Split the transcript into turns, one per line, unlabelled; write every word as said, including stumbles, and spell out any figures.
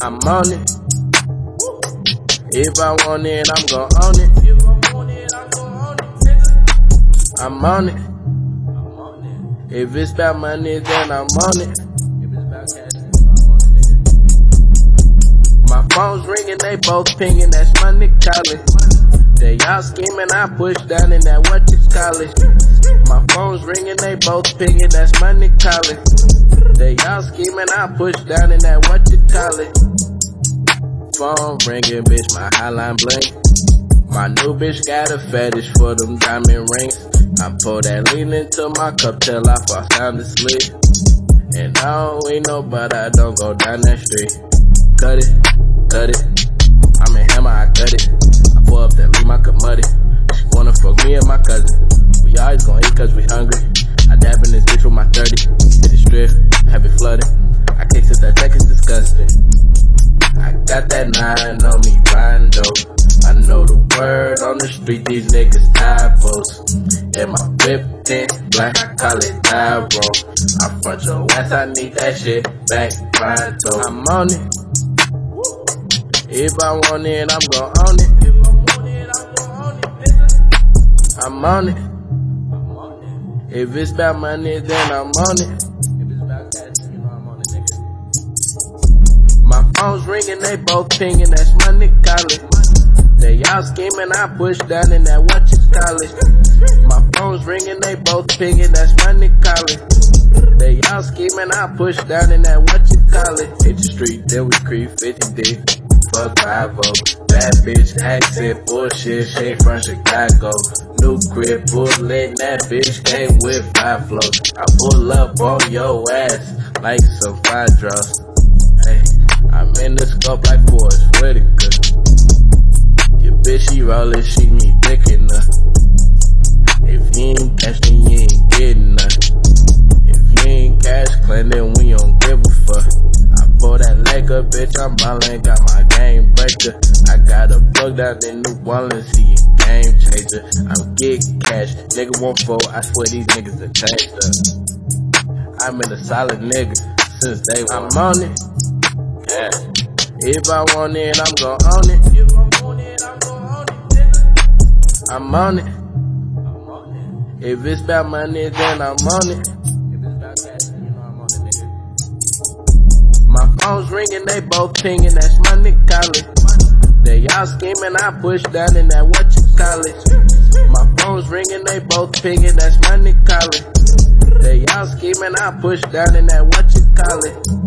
I'm on it. If I want it, I'm gon' own it. I'm on it. If it's about money, then I'm on it. My phone's ringing, they both pinging, that's money calling. They all scheming, I push down in that what you call it. My phone's ringing, they both pinging, that's money calling. They all scheming, I push down in that what you call it. Phone ringing, bitch, my highline blink. My new bitch got a fetish for them diamond rings. I pour that lean into my cup till I fall down to sleep. And I don't we know, but I don't go down that street. Cut it, cut it. I'm in hammer, I cut it. I pull up that lean, my cup muddy. She wanna fuck me and my cousin. We always gon' eat cause we hungry. I dab in this bitch with my thirty. Hit the strip, have it flooded. I can't sit that tech is disgusting. I got that nine on me, riding dope. I know the word on the street, these niggas typos. And my whip tint black, I call it Tyro. I front your ass, I need that shit back, pronto. I'm on it. If I want it, I'm gon' own it. I'm on it. If it's about money, then I'm on it. My phone's ringing, they both pinging, that's money calling. They all scheming, I push down in that what you call it. My phone's ringing, they both pinging, that's money calling. They all scheming, I push down in that what you call it. Hit the street, then we creep fifty deep. Fuck five oh. That bitch accent bullshit, she from Chicago. New crib, bullet, that bitch came with five flows. I pull up on your ass like some fire draws. Hey, I'm in the scope like Forrest Whitaker. Your bitch, she rollin', she me dickin' her. If you ain't cash, then you ain't getting nothing. If you ain't cash clean, then we don't give a fuck. I pull that leg up, bitch, I'm ballin', got my game breaker. I got a plug down in New Orleans, he a game changer. I'm get cash, nigga won't fold, I swear these niggas are changed up. I'm in a solid nigga since day one. I'm on it. Yeah. If I want it, I'm gon' own it. I'm on it. If it's about money, then I'm on it. My phone's ringing, they both pinging, that's money calling. They all scheming, I push down in that what you call it. My phone's ringing, they both pinging, that's money calling. They all scheming, I push down in that what you call it.